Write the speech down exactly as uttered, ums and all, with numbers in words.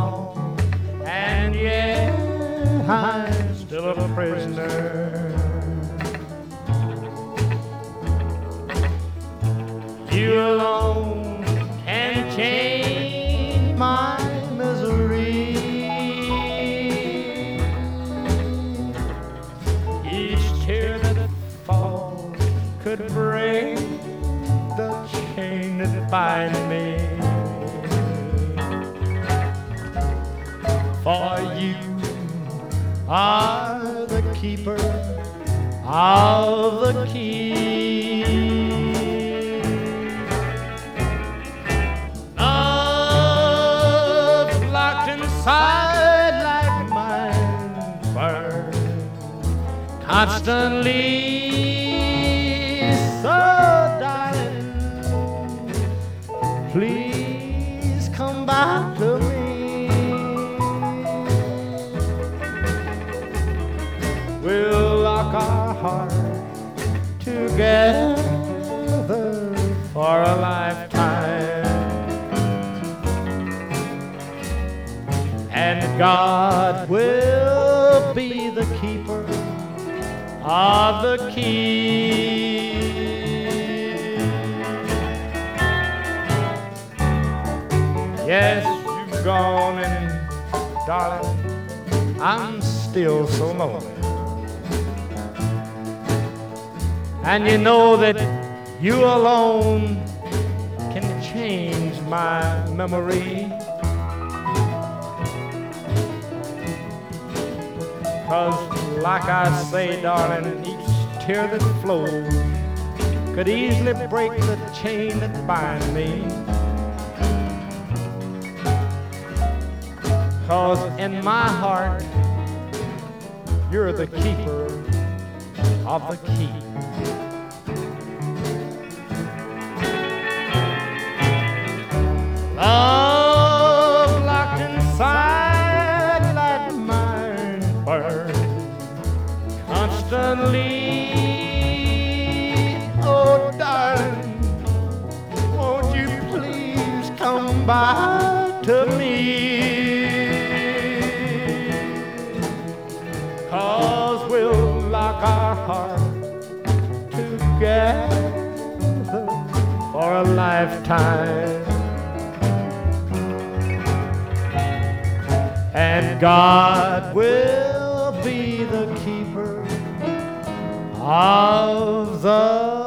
gone, and yet I'm still a prisoner. You alone can change my misery. Each tear that falls could break the chain that binds me. For you are the keeper of the key. Love locked inside like mine burns constantly. So darling, please come back to me. We'll lock our hearts together for a lifetime, and God will be the keeper of the key. Yes, you've gone, and darling, I'm still so lonely. And you know that you alone can change my memory. 'Cause like I say, darling, each tear that flows could easily break the chain that binds me. 'Cause in my heart, you're the keeper of the key. Love locked inside like mine burns constantly. Oh, darling, won't you please come back to me? 'Cause we'll lock our hearts together for a lifetime, and God will be the keeper of the